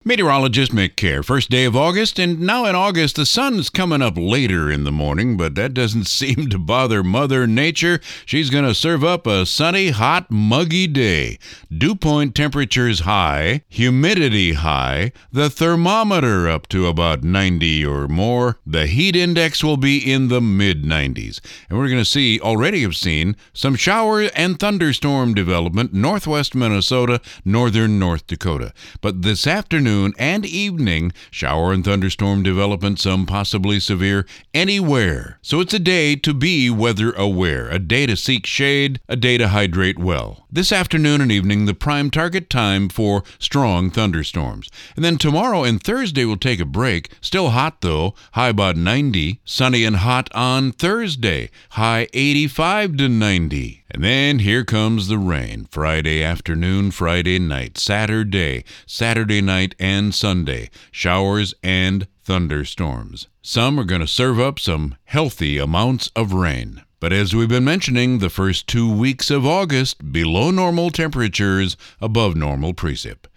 Meteorologist Mick Care. First day of August, and now in August, the sun's coming up later in the morning, but that doesn't seem to bother Mother Nature. She's going to serve up a sunny, hot, muggy day. Dew point temperatures high, humidity high, the thermometer up to about 90 or more. The heat index will be in the mid-90s. And we're going to already have seen, some shower and thunderstorm development northwest Minnesota, northern North Dakota. But this afternoon and evening, shower and thunderstorm development, some possibly severe, anywhere. So it's a day to be weather aware, a day to seek shade, a day to hydrate well. This afternoon and evening, the prime target time for strong thunderstorms. And then tomorrow and Thursday will take a break. Still hot though, high about 90. Sunny and hot on Thursday, high 85 to 90. And then here comes the rain. Friday afternoon, Friday night, Saturday night and Sunday. Showers and thunderstorms. Some are going to serve up some healthy amounts of rain. But as we've been mentioning, the first 2 weeks of August, below normal temperatures, above normal precip.